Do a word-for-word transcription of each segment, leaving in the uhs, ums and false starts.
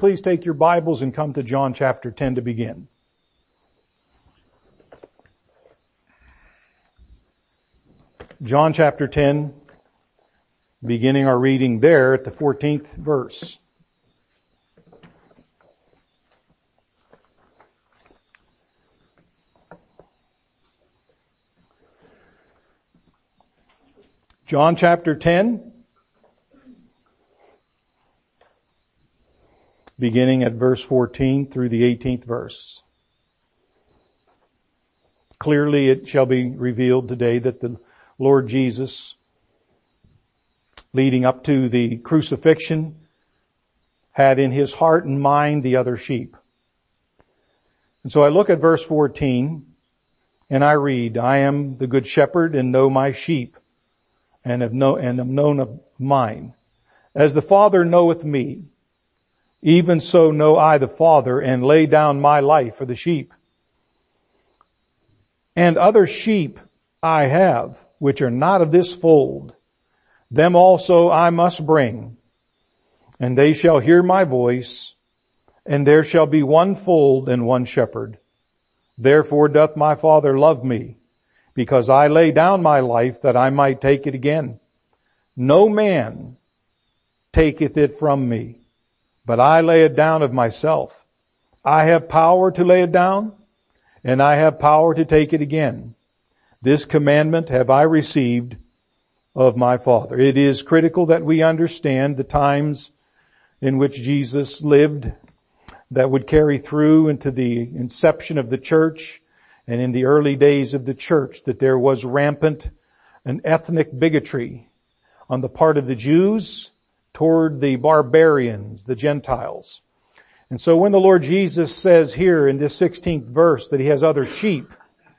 please take your Bibles and come to John chapter ten to begin. John chapter ten, beginning our reading there at the fourteenth verse. John chapter ten, beginning at verse fourteen through the eighteenth verse. Clearly it shall be revealed today that the Lord Jesus, leading up to the crucifixion, had in his heart and mind the other sheep. And so I look at verse fourteen and I read, I am the good shepherd and know my sheep and have know, and am known of mine. As the Father knoweth me, even so know I the Father, and lay down my life for the sheep. And other sheep I have, which are not of this fold. Them also I must bring, and they shall hear my voice, and there shall be one fold and one shepherd. Therefore doth my Father love me, because I lay down my life that I might take it again. No man taketh it from me, but I lay it down of myself. I have power to lay it down, and I have power to take it again. This commandment have I received of my Father. It is critical that we understand the times in which Jesus lived that would carry through into the inception of the church and in the early days of the church, that there was rampant an ethnic bigotry on the part of the Jews toward the barbarians, the Gentiles. And so when the Lord Jesus says here in this sixteenth verse that he has other sheep,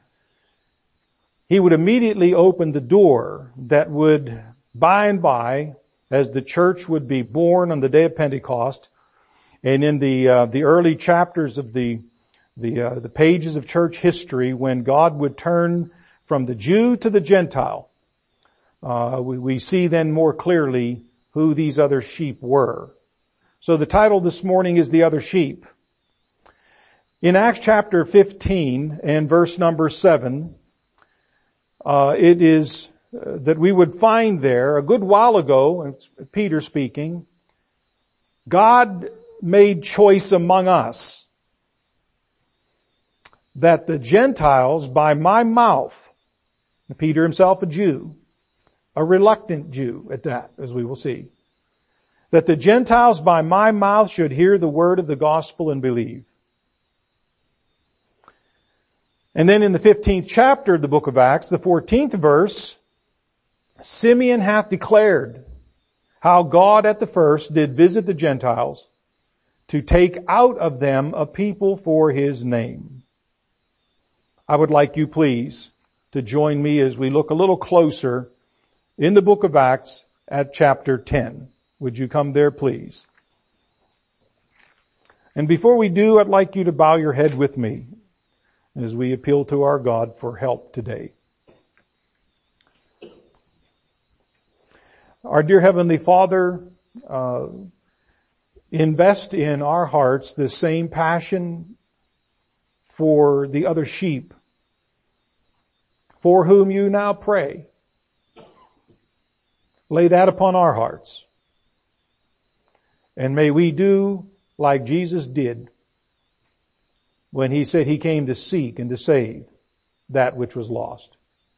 he would immediately open the door that would, by and by, as the church would be born on the day of Pentecost, and in the uh, the early chapters of the the uh, the pages of church history, when God would turn from the Jew to the Gentile, uh, we, we see then more clearly who these other sheep were. So the title this morning is The Other Sheep. In Acts chapter fifteen and verse number seven, uh, it is uh, that we would find there a good while ago, it's Peter speaking, God made choice among us that the Gentiles by my mouth, Peter himself a Jew, a reluctant Jew at that, as we will see, that the Gentiles by my mouth should hear the word of the gospel and believe. And then in the fifteenth chapter of the book of Acts, the fourteenth verse, Simeon hath declared how God at the first did visit the Gentiles to take out of them a people for his name. I would like you, please, to join me as we look a little closer in the book of Acts at chapter ten. Would you come there, please? And before we do, I'd like you to bow your head with me as we appeal to our God for help today. Our dear Heavenly Father, uh, invest in our hearts the same passion for the other sheep for whom you now pray. Lay that upon our hearts. And may we do like Jesus did when he said he came to seek and to save that which was lost.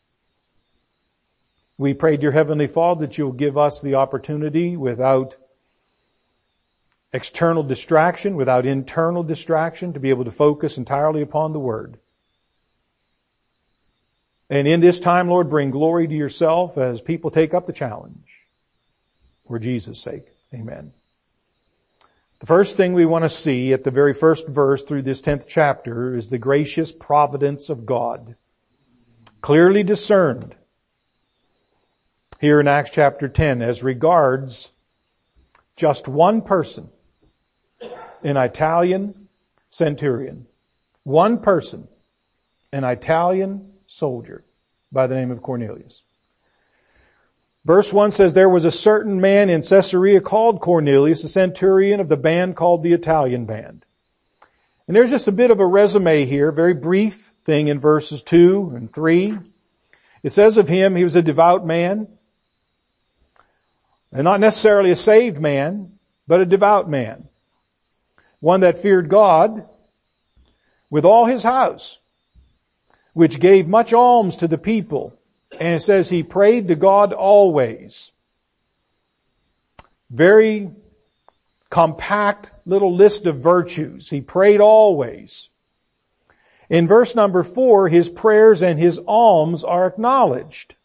We pray, dear Heavenly Father, that you'll give us the opportunity without external distraction, without internal distraction, to be able to focus entirely upon the Word. And in this time, Lord, bring glory to yourself as people take up the challenge. For Jesus' sake. Amen. The first thing we want to see at the very first verse through this tenth chapter is the gracious providence of God. Clearly discerned here in Acts chapter ten as regards just one person, an Italian centurion. One person, an Italian soldier by the name of Cornelius. Verse one says, there was a certain man in Caesarea called Cornelius, a centurion of the band called the Italian band. And there's just a bit of a resume here, very brief thing in verses two and three. It says of him, he was a devout man, and not necessarily a saved man, but a devout man. One that feared God with all his house, which gave much alms to the people. And it says he prayed to God always. Very compact little list of virtues. He prayed always. In verse number four, his prayers and his alms are acknowledged.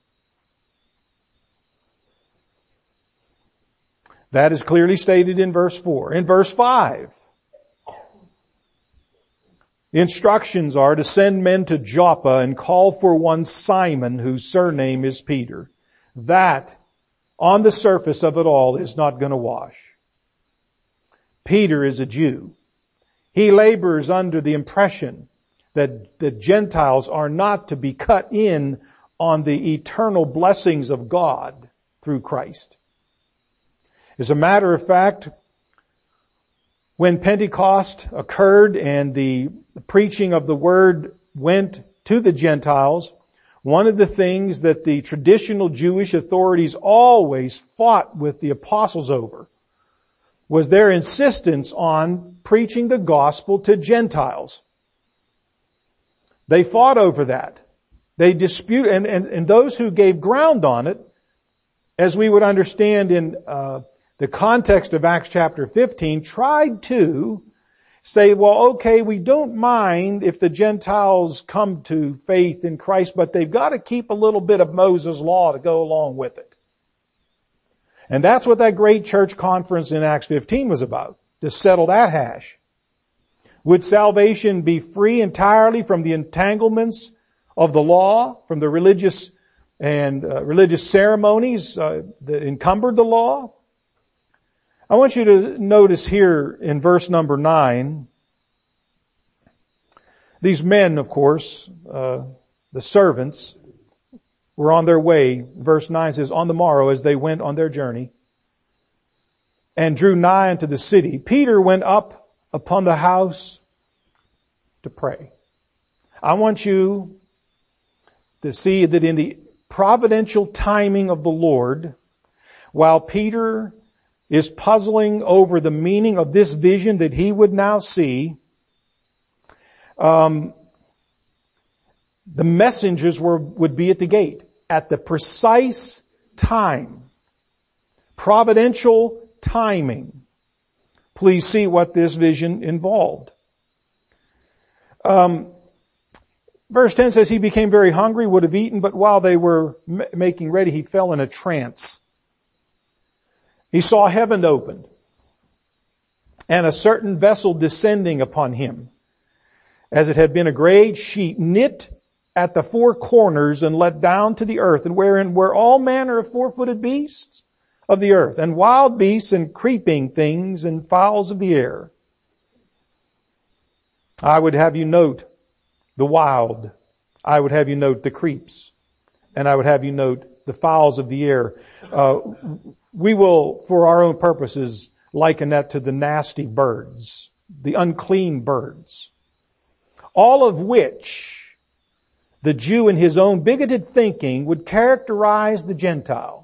That is clearly stated in verse four. In verse five, the instructions are to send men to Joppa and call for one Simon, whose surname is Peter. That, on the surface of it all, is not going to wash. Peter is a Jew. He labors under the impression that the Gentiles are not to be cut in on the eternal blessings of God through Christ. As a matter of fact, when Pentecost occurred and the preaching of the word went to the Gentiles, one of the things that the traditional Jewish authorities always fought with the apostles over was their insistence on preaching the gospel to Gentiles. They fought over that. They dispute, and, and, and those who gave ground on it, as we would understand in uh, the context of Acts chapter fifteen, tried to say, well, okay, we don't mind if the Gentiles come to faith in Christ, but they've got to keep a little bit of Moses' law to go along with it. And that's what that great church conference in Acts fifteen was about, to settle that hash. Would salvation be free entirely from the entanglements of the law, from the religious and uh, religious ceremonies uh, that encumbered the law? I want you to notice here in verse number nine, these men, of course, uh, the servants, were on their way. Verse nine says, on the morrow as they went on their journey and drew nigh unto the city, Peter went up upon the house to pray. I want you to see that in the providential timing of the Lord, while Peter is puzzling over the meaning of this vision that he would now see, um, the messengers were, would be at the gate at the precise time. Providential timing. Please see what this vision involved. Um, verse ten says, he became very hungry, would have eaten, but while they were m- making ready, he fell in a trance. He saw heaven opened and a certain vessel descending upon him, as it had been a great sheet knit at the four corners and let down to the earth, and wherein were all manner of four-footed beasts of the earth, and wild beasts and creeping things and fowls of the air. I would have you note the wild. I would have you note the creeps. And I would have you note the fowls of the air. Uh, we will, for our own purposes, liken that to the nasty birds, the unclean birds. All of which the Jew in his own bigoted thinking would characterize the Gentile.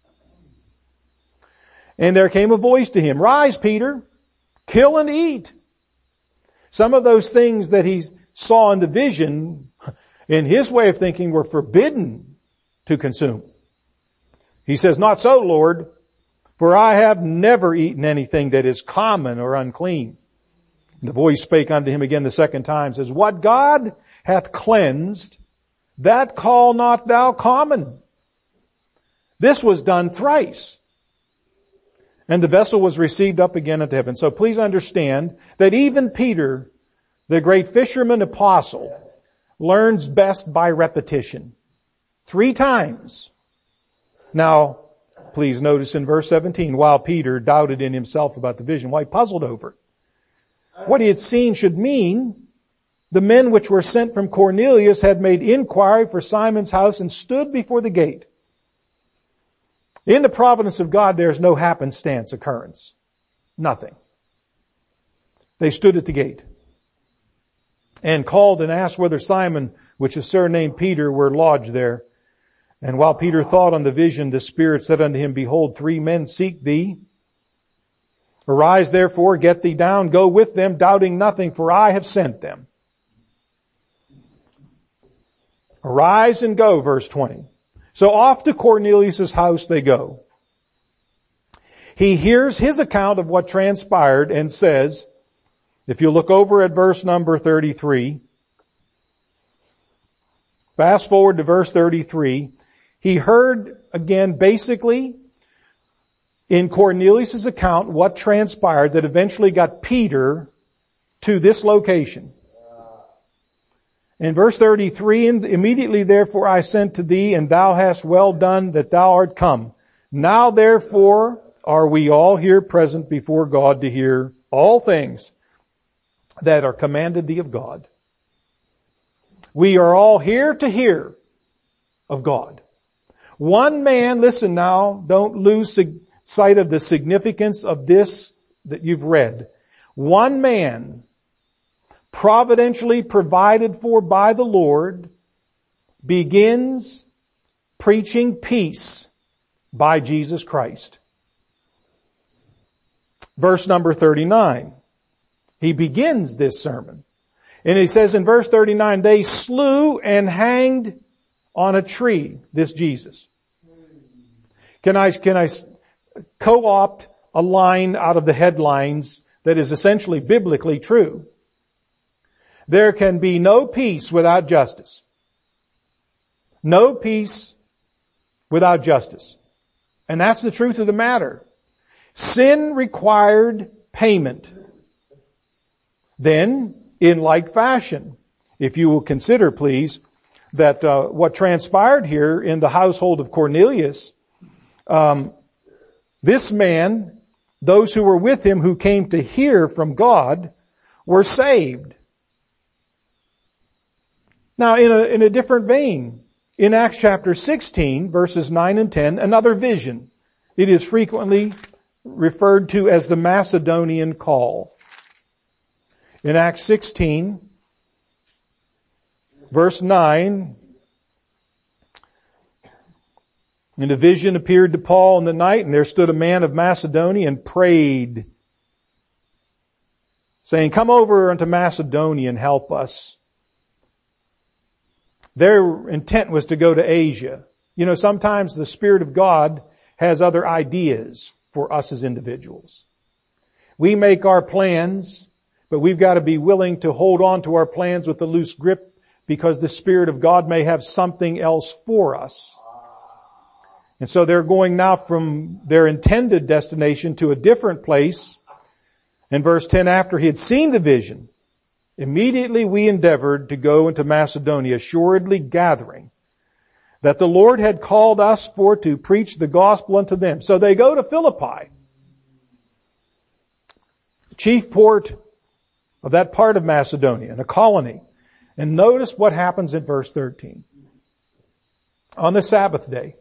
And there came a voice to him, rise, Peter, kill and eat. Some of those things that he saw in the vision, in his way of thinking, were forbidden to consume. He says, not so, Lord, for I have never eaten anything that is common or unclean. The voice spake unto him again the second time, says, what God hath cleansed, that call not thou common. This was done thrice. And the vessel was received up again into heaven. So please understand that even Peter, the great fisherman apostle, learns best by repetition. Three times. Now, please notice in verse seventeen, while Peter doubted in himself about the vision, why he puzzled over it. What he had seen should mean the men which were sent from Cornelius had made inquiry for Simon's house and stood before the gate. In the providence of God, there's no happenstance occurrence. Nothing. They stood at the gate and called and asked whether Simon, which is surnamed Peter, were lodged there. And while Peter thought on the vision, the Spirit said unto him, Behold, three men seek thee. Arise therefore, get thee down, go with them, doubting nothing, for I have sent them. Arise and go, verse twenty. So off to Cornelius' house they go. He hears his account of what transpired and says, if you look over at verse number thirty-three, fast forward to verse thirty-three, he heard again basically in Cornelius' account what transpired that eventually got Peter to this location. In verse thirty-three, immediately therefore I sent to thee, and thou hast well done that thou art come. Now therefore are we all here present before God to hear all things that are commanded thee of God. We are all here to hear of God. One man, listen now, don't lose sight of the significance of this that you've read. One man, providentially provided for by the Lord, begins preaching peace by Jesus Christ. Verse number thirty-nine. He begins this sermon. And he says in verse thirty-nine, they slew and hanged on a tree this Jesus. Can I, can I co-opt a line out of the headlines that is essentially biblically true? There can be no peace without justice. No peace without justice. And that's the truth of the matter. Sin required payment. Then, in like fashion, if you will consider, please, that uh, what transpired here in the household of Cornelius, um, this man, those who were with him who came to hear from God, were saved. Now, in a, in a different vein, in Acts chapter sixteen, verses nine and ten, another vision. It is frequently referred to as the Macedonian call. In Acts sixteen, verse nine, and a vision appeared to Paul in the night, and there stood a man of Macedonia and prayed, saying, Come over unto Macedonia and help us. Their intent was to go to Asia. You know, sometimes the Spirit of God has other ideas for us as individuals. We make our plans, but we've got to be willing to hold on to our plans with a loose grip because the Spirit of God may have something else for us. And so they're going now from their intended destination to a different place. In verse ten, after he had seen the vision, immediately we endeavored to go into Macedonia, assuredly gathering that the Lord had called us for to preach the gospel unto them. So they go to Philippi, chief port of that part of Macedonia, and a colony. And notice what happens in verse thirteen. On the Sabbath day.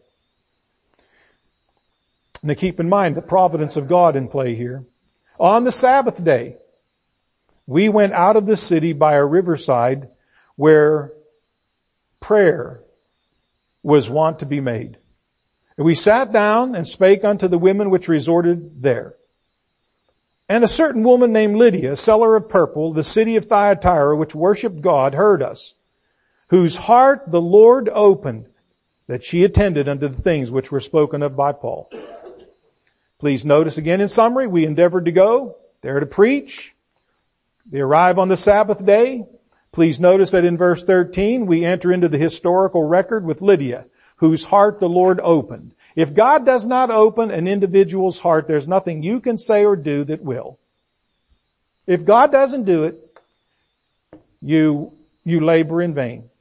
Now keep in mind the providence of God in play here. On the Sabbath day, we went out of the city by a riverside where prayer was wont to be made. And we sat down and spake unto the women which resorted there. And a certain woman named Lydia, a seller of purple, the city of Thyatira, which worshipped God, heard us, whose heart the Lord opened, that she attended unto the things which were spoken of by Paul. Please notice again in summary, we endeavored to go there to preach. They arrive on the Sabbath day. Please notice that in verse thirteen, we enter into the historical record with Lydia, whose heart the Lord opened. If God does not open an individual's heart, there's nothing you can say or do that will. If God doesn't do it, you, you labor in vain.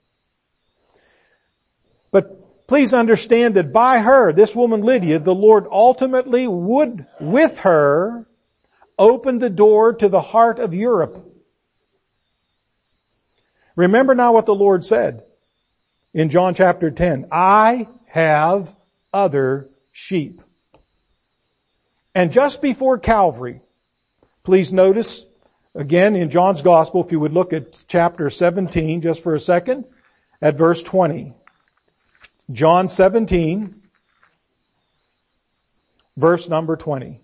But please understand that by her, this woman Lydia, the Lord ultimately would, with her, open the door to the heart of Europe. Remember now what the Lord said in John chapter ten. I have other sheep. And just before Calvary, please notice, again in John's Gospel, if you would look at chapter seventeen just for a second, at verse twenty. John seventeen, verse number twenty.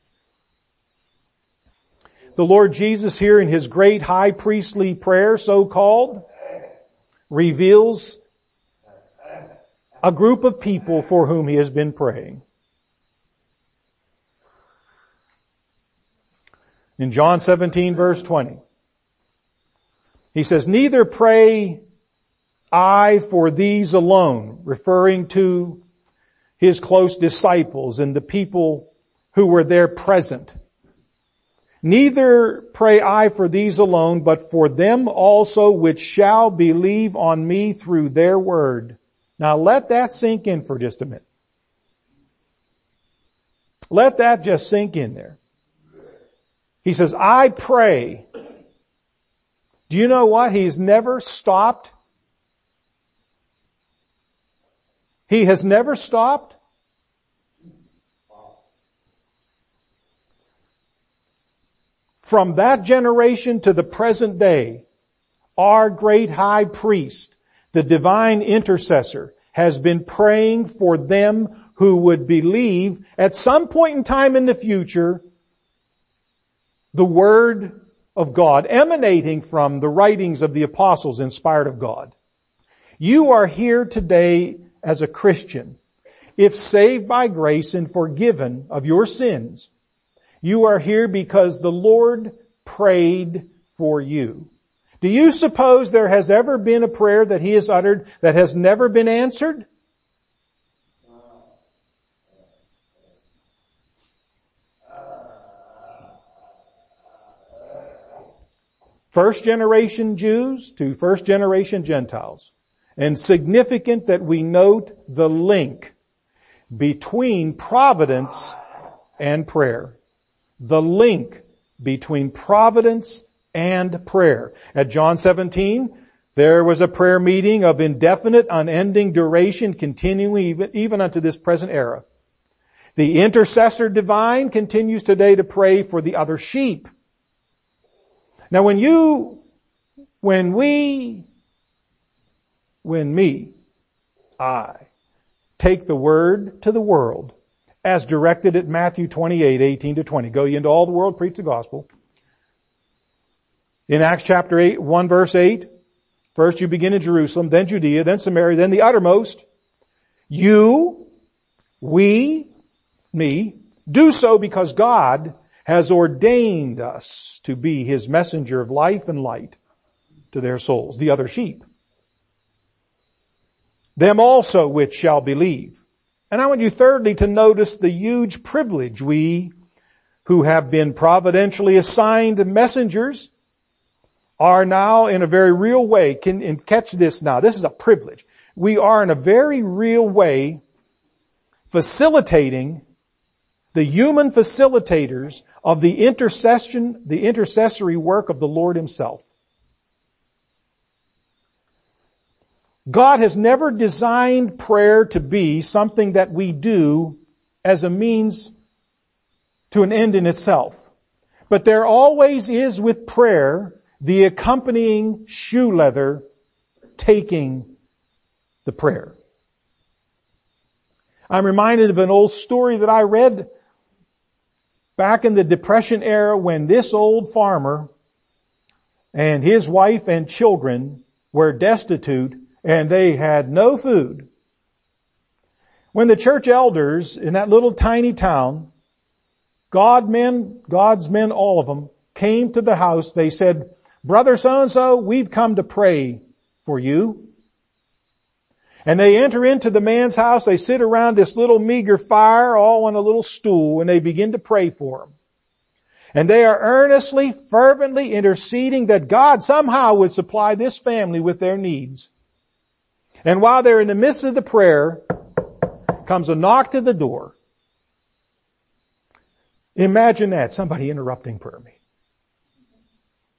The Lord Jesus here in His great high priestly prayer, so called, reveals a group of people for whom He has been praying. In John seventeen verse twenty, He says, "Neither pray I for these alone," referring to His close disciples and the people who were there present. "Neither pray I for these alone, but for them also which shall believe on me through their word." Now let that sink in for just a minute. Let that just sink in there. He says, I pray. Do you know what? He's never stopped. He has never stopped. From that generation to the present day, our great high priest, the divine intercessor, has been praying for them who would believe at some point in time in the future the Word of God emanating from the writings of the apostles inspired of God. You are here today as a Christian. If saved by grace and forgiven of your sins, you are here because the Lord prayed for you. Do you suppose there has ever been a prayer that He has uttered that has never been answered? First generation Jews to first generation Gentiles. And significant that we note the link between providence and prayer. The link between providence and prayer. At John seventeen, there was a prayer meeting of indefinite, unending duration, continuing even, even unto this present era. The intercessor divine continues today to pray for the other sheep. Now when you, when we, when me, I, take the word to the world, as directed at Matthew twenty-eight, eighteen to twenty. Go ye into all the world, preach the gospel. In Acts chapter eight, one verse eight, first you begin in Jerusalem, then Judea, then Samaria, then the uttermost. You, we, me, do so because God has ordained us to be His messenger of life and light to their souls, the other sheep. Them also which shall believe. And I want you thirdly to notice the huge privilege we who have been providentially assigned messengers are now in a very real way, can and catch this now, this is a privilege. We are in a very real way facilitating the human facilitators of the intercession, the intercessory work of the Lord Himself. God has never designed prayer to be something that we do as a means to an end in itself. But there always is with prayer the accompanying shoe leather taking the prayer. I'm reminded of an old story that I read back in the Depression era when this old farmer and his wife and children were destitute and they had no food. When the church elders in that little tiny town, God men, God's men, all of them, came to the house, they said, "Brother so-and-so, we've come to pray for you." And they enter into the man's house, they sit around this little meager fire, all on a little stool, and they begin to pray for him. And they are earnestly, fervently interceding that God somehow would supply this family with their needs. And while they're in the midst of the prayer, comes a knock to the door. Imagine that, somebody interrupting prayer meeting.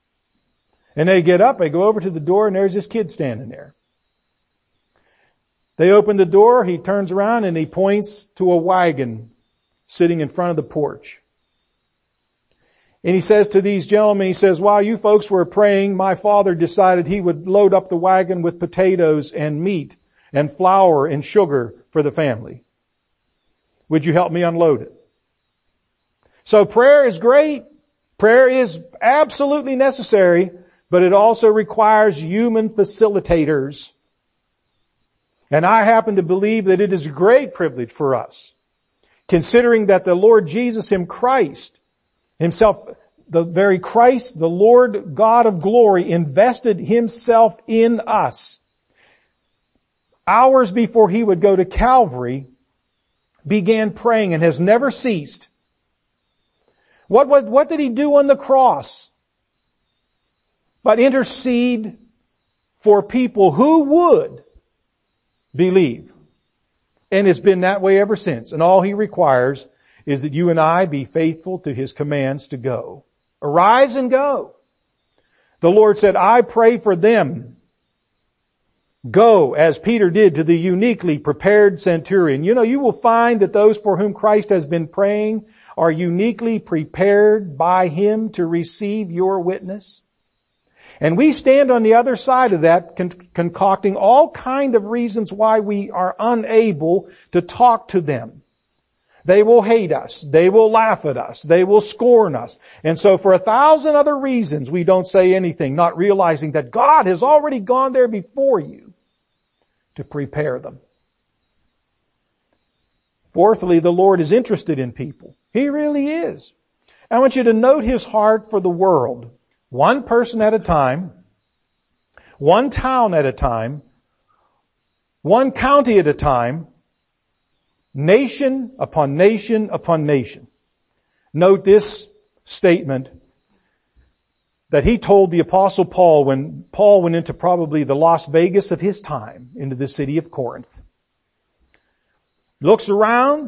And they get up, they go over to the door, and there's this kid standing there. They open the door, he turns around and he points to a wagon sitting in front of the porch. And he says to these gentlemen, he says, while you folks were praying, my father decided he would load up the wagon with potatoes and meat and flour and sugar for the family. Would you help me unload it? So prayer is great. Prayer is absolutely necessary, but it also requires human facilitators. And I happen to believe that it is a great privilege for us, considering that the Lord Jesus him Christ, himself, the very Christ, the Lord God of glory, invested himself in us. Hours before he would go to Calvary, began praying and has never ceased. What, what, what did he do on the cross? But intercede for people who would believe. And it's been that way ever since. And all he requires is that you and I be faithful to his commands to go. Arise and go. The Lord said, I pray for them. Go, as Peter did to the uniquely prepared centurion. You know, you will find that those for whom Christ has been praying are uniquely prepared by him to receive your witness. And we stand on the other side of that, con- concocting all kind of reasons why we are unable to talk to them. They will hate us. They will laugh at us. They will scorn us. And so for a thousand other reasons, we don't say anything, not realizing that God has already gone there before you to prepare them. Fourthly, the Lord is interested in people. He really is. I want you to note his heart for the world. One person at a time, one town at a time, one county at a time, nation upon nation upon nation. Note this statement that he told the Apostle Paul when Paul went into probably the Las Vegas of his time, into the city of Corinth. Looks around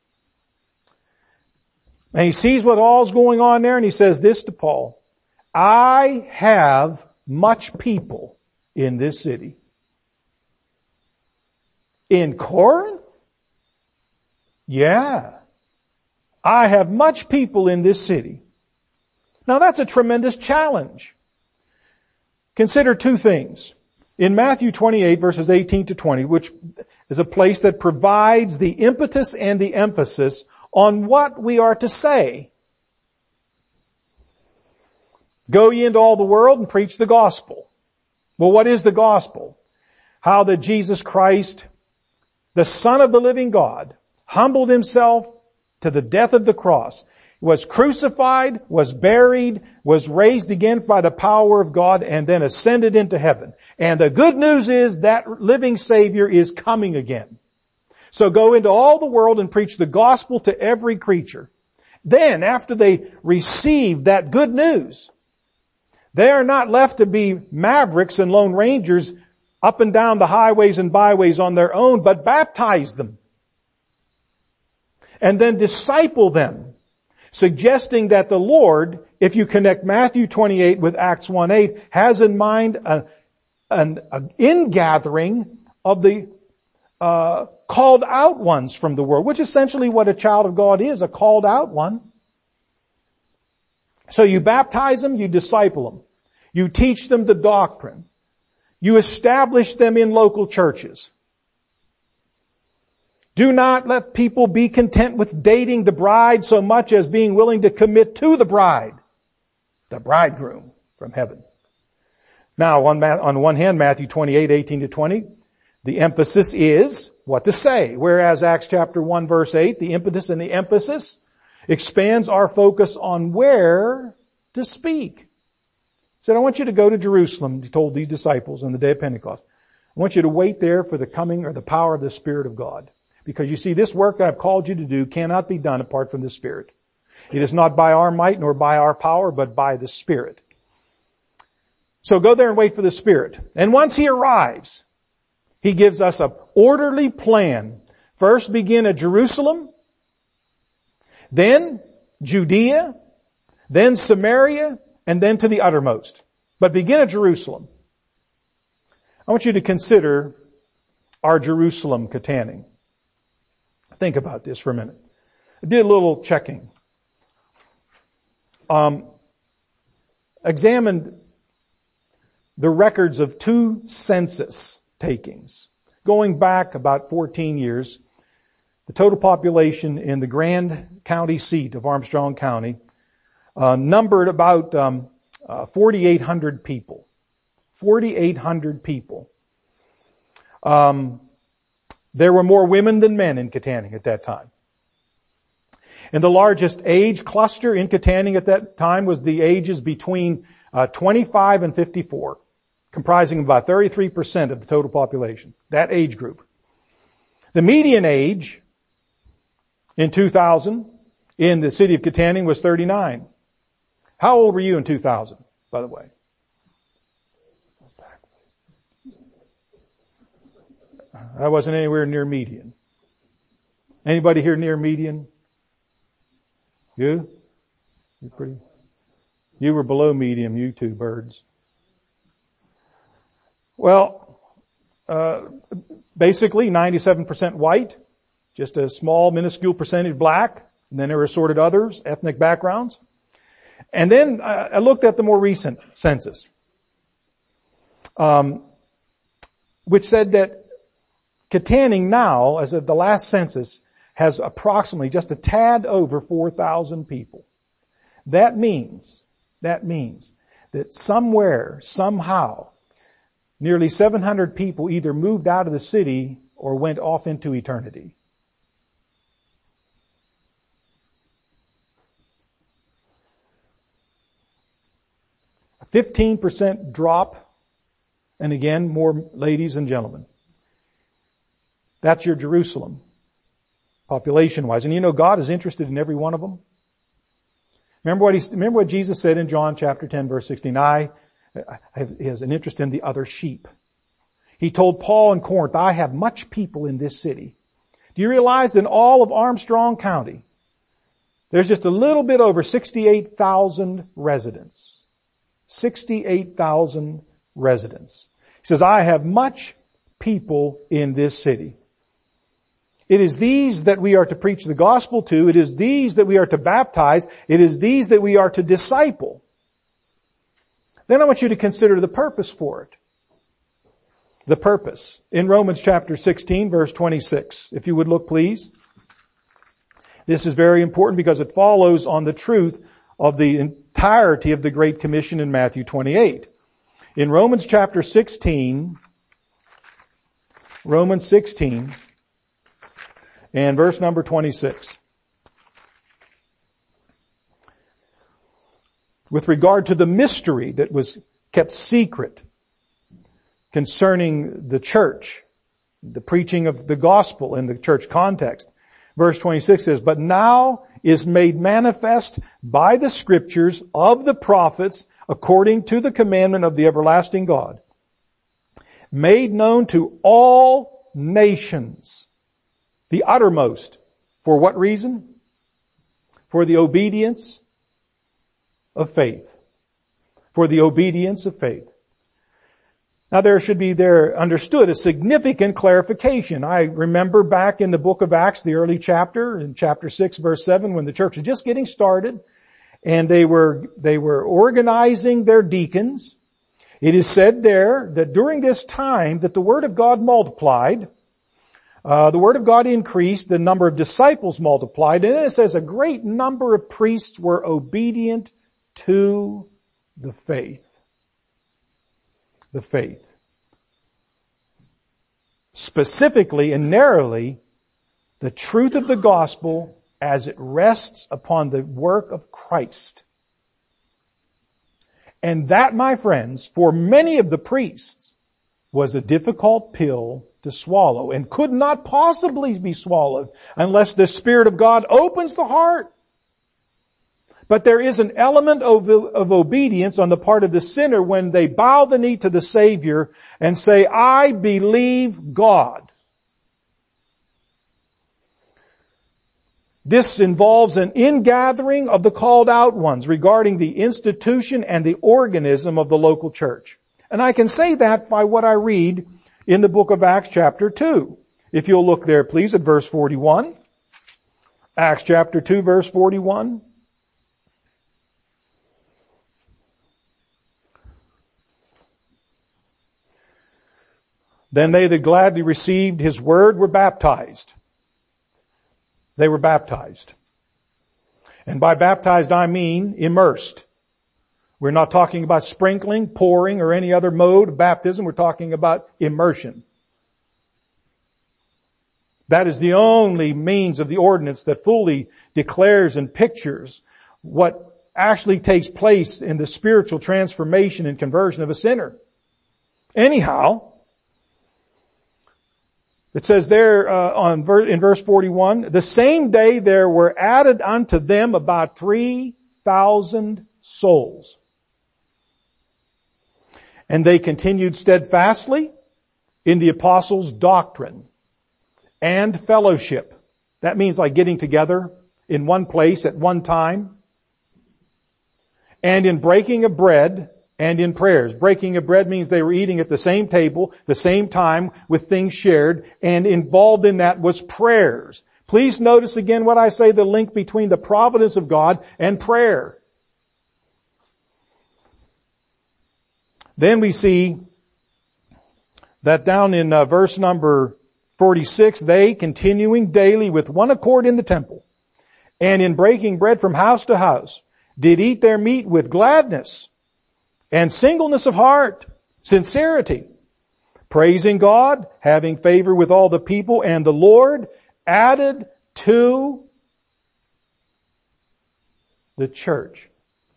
and he sees what all's going on there, and he says this to Paul: I have much people in this city. In Corinth? Yeah. I have much people in this city. Now that's a tremendous challenge. Consider two things. In Matthew twenty-eight verses eighteen to twenty, which is a place that provides the impetus and the emphasis on what we are to say. Go ye into all the world and preach the gospel. Well, what is the gospel? How that Jesus Christ, the Son of the living God, humbled himself to the death of the cross, was crucified, was buried, was raised again by the power of God, and then ascended into heaven. And the good news is that living Savior is coming again. So go into all the world and preach the gospel to every creature. Then, after they receive that good news, they are not left to be mavericks and lone rangers up and down the highways and byways on their own, but baptize them. And then disciple them, suggesting that the Lord, if you connect Matthew twenty-eight with Acts one eight, has in mind a, an, an ingathering of the uh, called out ones from the world, which is essentially what a child of God is, a called out one. So you baptize them, you disciple them. You teach them the doctrine. You establish them in local churches. Do not let people be content with dating the bride so much as being willing to commit to the bride, the bridegroom from heaven. Now, on, on one hand, Matthew twenty-eight, eighteen to twenty, the emphasis is what to say. Whereas Acts chapter one, verse eight, the impetus and the emphasis expands our focus on where to speak. He said, I want you to go to Jerusalem, he told the disciples on the day of Pentecost. I want you to wait there for the coming or the power of the Spirit of God. Because you see, this work that I've called you to do cannot be done apart from the Spirit. It is not by our might nor by our power, but by the Spirit. So go there and wait for the Spirit. And once He arrives, He gives us an orderly plan. First begin at Jerusalem, then Judea, then Samaria, and then to the uttermost. But begin at Jerusalem. I want you to consider our Jerusalem Katanning. Think about this for a minute. I did a little checking. Um, examined the records of two census takings. Going back about fourteen years, the total population in the Grand County seat of Armstrong County uh, numbered about um, uh, forty-eight hundred people. forty-eight hundred people. Um, there were more women than men in Katanning at that time. And the largest age cluster in Katanning at that time was the ages between uh, twenty-five and fifty-four, comprising about thirty-three percent of the total population, that age group. The median age in two thousand in the city of Katanning was thirty-nine. How old were you in two thousand, by the way? I wasn't anywhere near median. Anybody here near median? You? You pretty? You were below medium, you two birds. Well, uh, basically ninety-seven percent white, just a small minuscule percentage black, and then there were assorted others, ethnic backgrounds. And then uh, I looked at the more recent census, um, which said that Katanning now, as of the last census, has approximately just a tad over four thousand people. That means, that means that somewhere, somehow, nearly seven hundred people either moved out of the city or went off into eternity. A fifteen percent drop, and again, more ladies and gentlemen. That's your Jerusalem, population-wise. And you know, God is interested in every one of them. Remember what he, remember what Jesus said in John chapter ten, verse sixteen. I, I he has an interest in the other sheep. He told Paul in Corinth, I have much people in this city. Do you realize in all of Armstrong County, there's just a little bit over sixty-eight thousand residents. sixty-eight thousand residents. He says, I have much people in this city. It is these that we are to preach the gospel to. It is these that we are to baptize. It is these that we are to disciple. Then I want you to consider the purpose for it. The purpose. In Romans chapter sixteen, verse twenty-six. If you would look, please. This is very important because it follows on the truth of the entirety of the Great Commission in Matthew twenty-eight. In Romans chapter sixteen, Romans sixteen, and verse number twenty-six. With regard to the mystery that was kept secret concerning the church, the preaching of the gospel in the church context. Verse twenty-six says, but now is made manifest by the scriptures of the prophets according to the commandment of the everlasting God, made known to all nations, the uttermost. For what reason? For the obedience of faith. For the obedience of faith. Now there should be there understood a significant clarification. I remember back in the book of Acts, the early chapter, in chapter six, verse seven, when the church was just getting started and they were, they were organizing their deacons. It is said there that during this time that the word of God multiplied. Uh, the word of God increased, the number of disciples multiplied, and then it says a great number of priests were obedient to the faith. The faith. Specifically and narrowly, the truth of the gospel as it rests upon the work of Christ. And that, my friends, for many of the priests, was a difficult pill to swallow and could not possibly be swallowed unless the Spirit of God opens the heart. But there is an element of, of obedience on the part of the sinner when they bow the knee to the Savior and say, I believe God. This involves an ingathering of the called out ones regarding the institution and the organism of the local church. And I can say that by what I read in the book of Acts chapter two. If you'll look there, please, at verse forty-one. Acts chapter two, verse forty-one. Then they that gladly received his word were baptized. They were baptized. And by baptized I mean immersed. We're not talking about sprinkling, pouring, or any other mode of baptism. We're talking about immersion. That is the only means of the ordinance that fully declares and pictures what actually takes place in the spiritual transformation and conversion of a sinner. Anyhow, it says there uh, on in verse forty-one, the same day there were added unto them about three thousand souls. And they continued steadfastly in the apostles' doctrine and fellowship. That means like getting together in one place at one time. And in breaking of bread and in prayers. Breaking of bread means they were eating at the same table, the same time, with things shared, and involved in that was prayers. Please notice again what I say, the link between the providence of God and prayer. Then we see that down in uh, verse number forty-six, they continuing daily with one accord in the temple, and in breaking bread from house to house, did eat their meat with gladness and singleness of heart, sincerity, praising God, having favor with all the people, and the Lord added to the church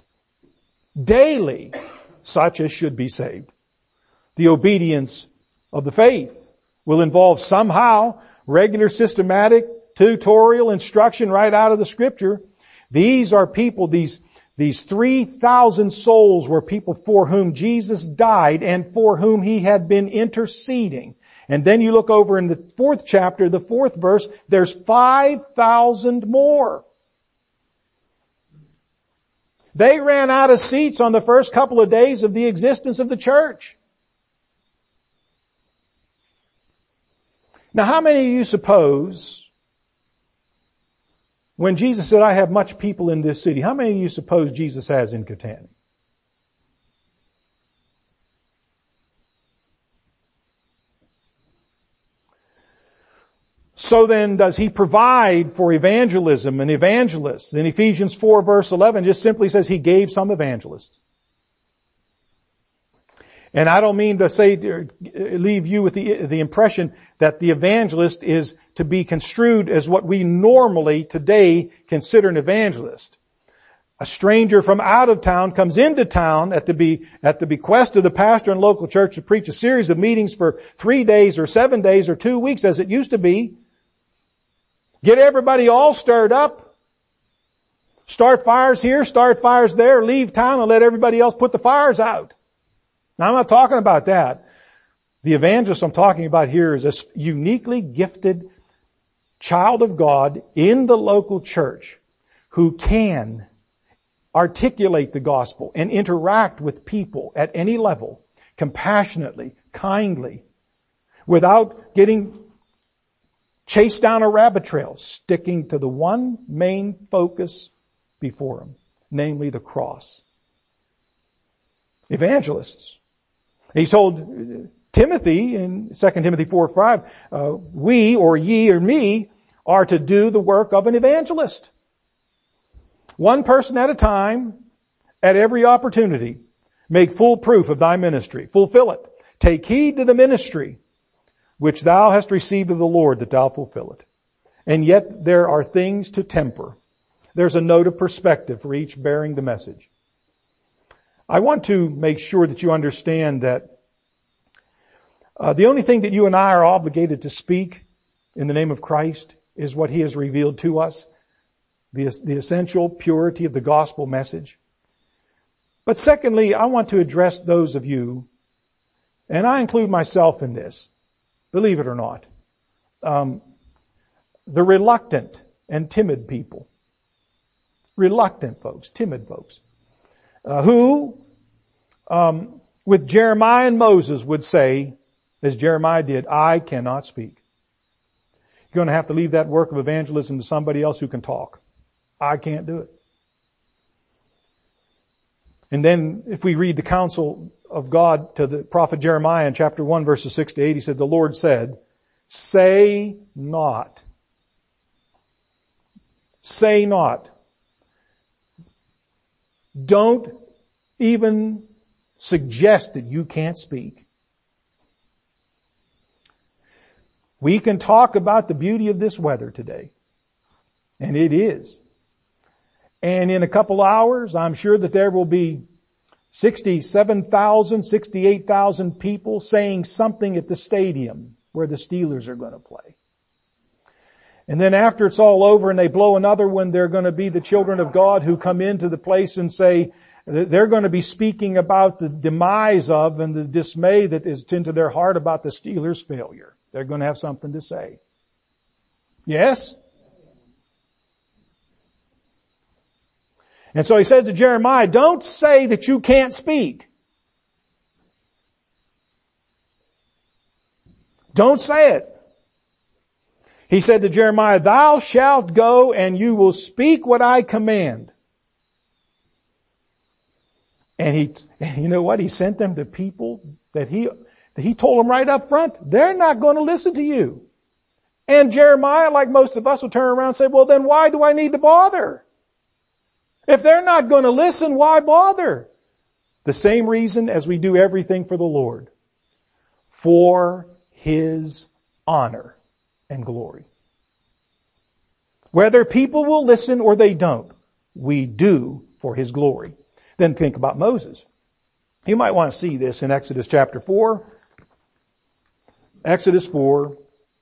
daily such as should be saved. The obedience of the faith will involve somehow regular systematic tutorial instruction right out of the scripture. These are people, these These three thousand souls were people for whom Jesus died and for whom he had been interceding. And then you look over in the fourth chapter, the fourth verse, there's five thousand more. They ran out of seats on the first couple of days of the existence of the church. Now, how many of you suppose, when Jesus said, I have much people in this city, how many of you suppose Jesus has in Catania? So then, does he provide for evangelism and evangelists? In Ephesians four verse eleven, just simply says he gave some evangelists. And I don't mean to say, leave you with the, the impression that the evangelist is to be construed as what we normally today consider an evangelist. A stranger from out of town comes into town at the, be, at the bequest of the pastor and local church to preach a series of meetings for three days or seven days or two weeks as it used to be. Get everybody all stirred up. Start fires here, start fires there, leave town and let everybody else put the fires out. Now, I'm not talking about that. The evangelist I'm talking about here is a uniquely gifted child of God in the local church who can articulate the gospel and interact with people at any level compassionately, kindly, without getting chased down a rabbit trail, sticking to the one main focus before him, namely the cross. Evangelists. He told Timothy in Second Timothy four five, uh, we or ye or me are to do the work of an evangelist. One person at a time, at every opportunity, make full proof of thy ministry. Fulfill it. Take heed to the ministry which thou hast received of the Lord, that thou fulfill it. And yet there are things to temper. There's a note of perspective for each bearing the message. I want to make sure that you understand that uh, the only thing that you and I are obligated to speak in the name of Christ is what he has revealed to us, the, the essential purity of the gospel message. But secondly, I want to address those of you, and I include myself in this, believe it or not, um, the reluctant and timid people. Reluctant folks, timid folks, uh, who, um, with Jeremiah and Moses would say, as Jeremiah did, I cannot speak. You're going to have to leave that work of evangelism to somebody else who can talk. I can't do it. And then if we read the counsel of God to the prophet Jeremiah in chapter one, verses six to eight, he said, the Lord said, say not. Say not. Don't even suggest that you can't speak. We can talk about the beauty of this weather today. And it is. And in a couple hours, I'm sure that there will be sixty-seven thousand, sixty-eight thousand people saying something at the stadium where the Steelers are going to play. And then after it's all over and they blow another one, they're going to be the children of God who come into the place and say, they're going to be speaking about the demise of and the dismay that is into their heart about the Steelers' failure. They're going to have something to say. Yes? And so he says to Jeremiah, don't say that you can't speak. Don't say it. He said to Jeremiah, thou shalt go and you will speak what I command. And he, you know what? He sent them to people that he, that he told them right up front, they're not going to listen to you. And Jeremiah, like most of us, will turn around and say, well, then why do I need to bother? If they're not going to listen, why bother? The same reason as we do everything for the Lord. For His honor and glory. Whether people will listen or they don't, we do for His glory. Then think about Moses. You might want to see this in Exodus chapter four. Exodus four.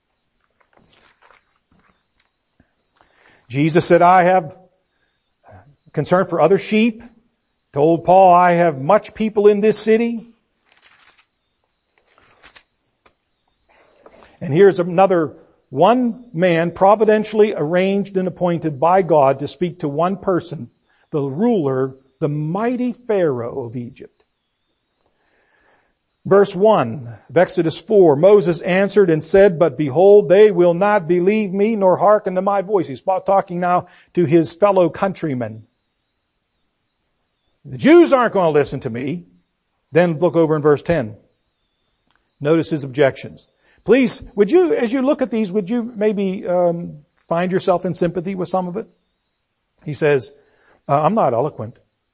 Jesus said, I have concern for other sheep. Told Paul, I have much people in this city. And here's another one man providentially arranged and appointed by God to speak to one person, the ruler, the mighty Pharaoh of Egypt. Verse one of Exodus four, Moses answered and said, but behold, they will not believe me nor hearken to my voice. He's talking now to his fellow countrymen. The Jews aren't going to listen to me. Then look over in verse ten. Notice his objections. Please, would you, as you look at these, would you maybe um, find yourself in sympathy with some of it? He says, uh, I'm not eloquent.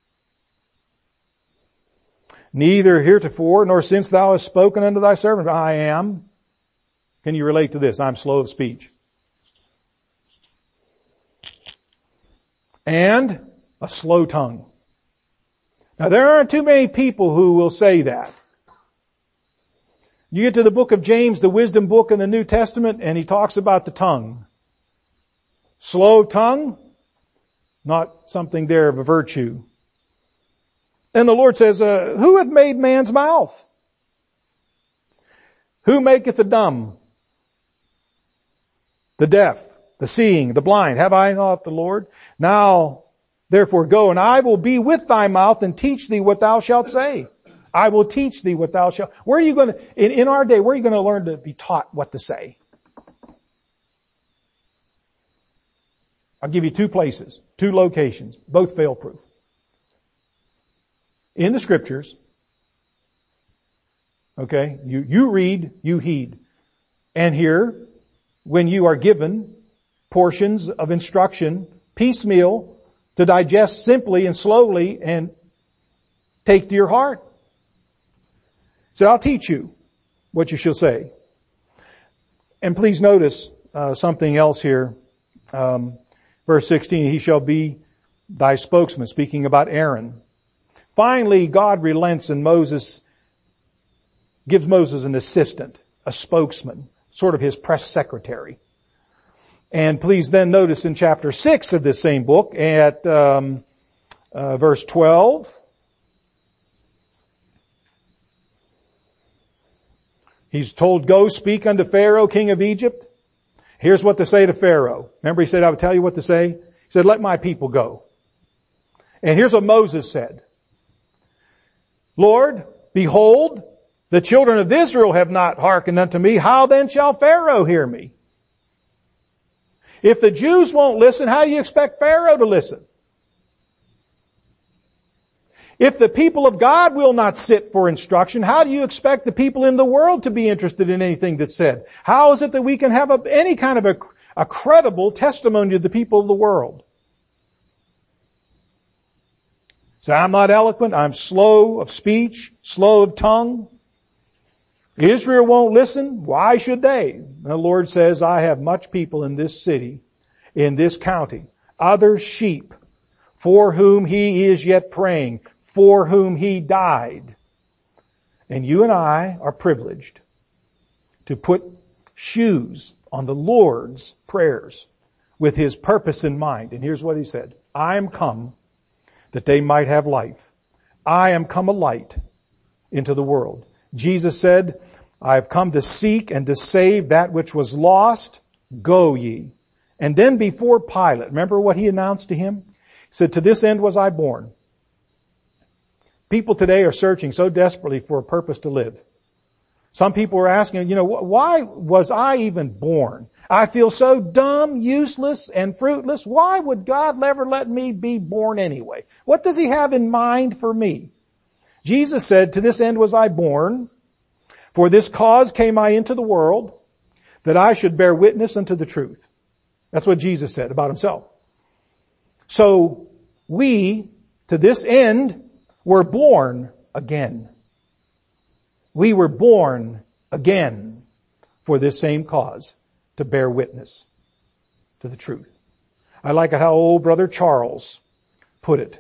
Neither heretofore nor since thou hast spoken unto thy servant, I am. Can you relate to this? I'm slow of speech. And a slow tongue. Now there aren't too many people who will say that. You get to the book of James, the wisdom book in the New Testament, and he talks about the tongue. Slow tongue, not something there of a virtue. And the Lord says, uh, who hath made man's mouth? Who maketh the dumb, the deaf, the seeing, the blind? Have I not the Lord? Now, therefore go, and I will be with thy mouth and teach thee what thou shalt say. I will teach thee what thou shalt. Where are you going to, in, in our day, where are you going to learn to be taught what to say? I'll give you two places, two locations, both fail-proof. In the scriptures, okay, you, you read, you heed. And here, when you are given portions of instruction, piecemeal, to digest simply and slowly and take to your heart. So I'll teach you what you shall say. And please notice uh, something else here. Um, verse sixteen, he shall be thy spokesman, speaking about Aaron. Finally, God relents and Moses gives Moses an assistant, a spokesman, sort of his press secretary. And please then notice in chapter six of this same book at um, uh, verse twelve, he's told, go speak unto Pharaoh, king of Egypt. Here's what to say to Pharaoh. Remember he said, I will tell you what to say? He said, let my people go. And here's what Moses said. Lord, behold, The children of Israel have not hearkened unto me. How then shall Pharaoh hear me? If the Jews won't listen, how do you expect Pharaoh to listen? If the people of God will not sit for instruction, how do you expect the people in the world to be interested in anything that's said? How is it that we can have a, any kind of a, a credible testimony to the people of the world? So I'm not eloquent, I'm slow of speech, slow of tongue. Israel won't listen. Why should they? The Lord says, I have much people in this city, in this county, other sheep for whom he is yet praying, for whom he died. And you and I are privileged to put shoes on the Lord's prayers with his purpose in mind. And here's what he said. I am come that they might have life. I am come a light into the world. Jesus said, I have come to seek and to save that which was lost. Go ye. And then before Pilate, remember what he announced to him? He said, to this end was I born. People today are searching so desperately for a purpose to live. Some people are asking, you know, why was I even born? I feel so dumb, useless, and fruitless. Why would God ever let me be born anyway? What does he have in mind for me? Jesus said, to this end was I born. For this cause came I into the world, that I should bear witness unto the truth. That's what Jesus said about himself. So we, to this end, were born again. We were born again for this same cause, to bear witness to the truth. I like it how old Brother Charles put it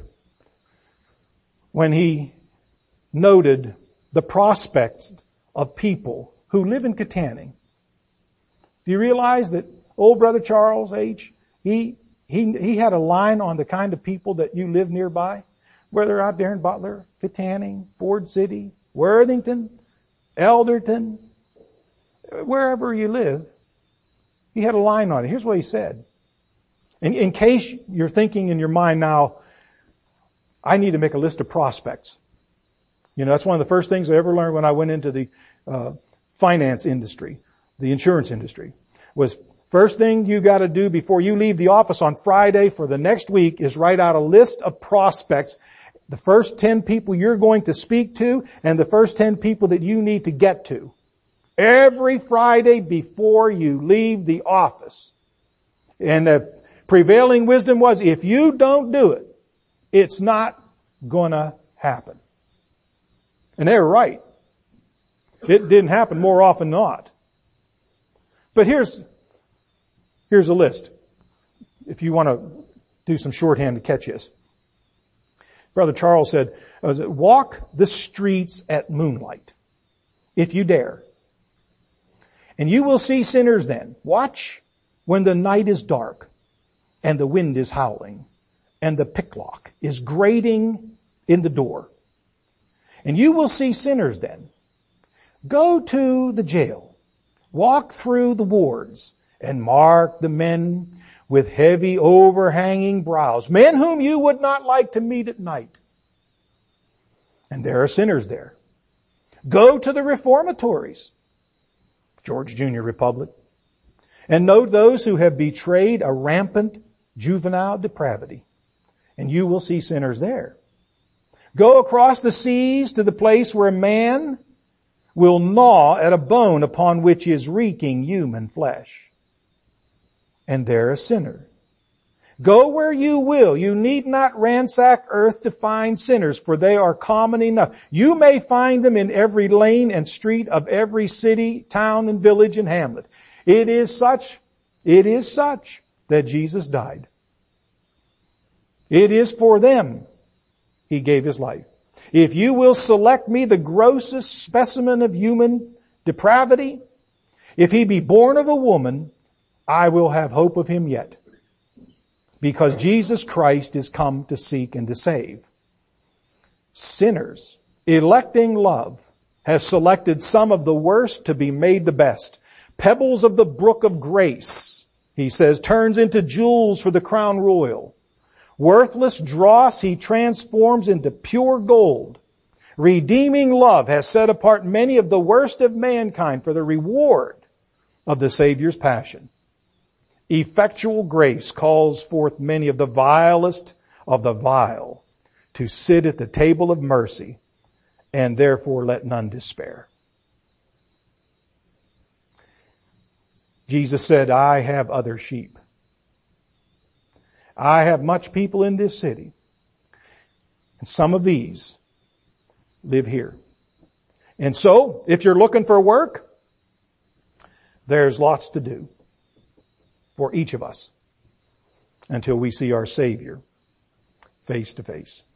when he noted the prospects of people who live in Katanning. Do you realize that old Brother Charles H., he, he, he had a line on the kind of people that you live nearby, whether out there in Butler, Katanning, Ford City, Worthington, Elderton, wherever you live. He had a line on it. Here's what he said. In, in case you're thinking in your mind now, I need to make a list of prospects. You know, that's one of the first things I ever learned when I went into the uh, finance industry, the insurance industry, was first thing you got to do before you leave the office on Friday for the next week is write out a list of prospects, the first ten people you're going to speak to and the first ten people that you need to get to. Every Friday before you leave the office. And the prevailing wisdom was, if you don't do it, it's not gonna happen. And they were right. It didn't happen more often than not. But here's, here's a list. If you want to do some shorthand to catch this. Brother Charles said, walk the streets at moonlight, if you dare. And you will see sinners then. Watch when the night is dark and the wind is howling and the picklock is grating in the door. And you will see sinners then. Go to the jail, walk through the wards, and mark the men with heavy overhanging brows, men whom you would not like to meet at night. And there are sinners there. Go to the reformatories, George Junior Republic, and note those who have betrayed a rampant juvenile depravity, and you will see sinners there. Go across the seas to the place where a man will gnaw at a bone upon which is reeking human flesh. And there a sinner. Go where you will. You need not ransack earth to find sinners, for they are common enough. You may find them in every lane and street of every city, town, and village and hamlet. It is such, it is such that Jesus died. It is for them He gave His life. If you will select me, the grossest specimen of human depravity, if He be born of a woman, I will have hope of Him yet. Because Jesus Christ is come to seek and to save sinners. Electing love has selected some of the worst to be made the best. Pebbles of the brook of grace, He says, turns into jewels for the crown royal. Worthless dross He transforms into pure gold. Redeeming love has set apart many of the worst of mankind for the reward of the Savior's passion. Effectual grace calls forth many of the vilest of the vile to sit at the table of mercy, and therefore let none despair. Jesus said, I have other sheep. I have much people in this city, and some of these live here. And so, if you're looking for work, there's lots to do for each of us until we see our Savior face to face.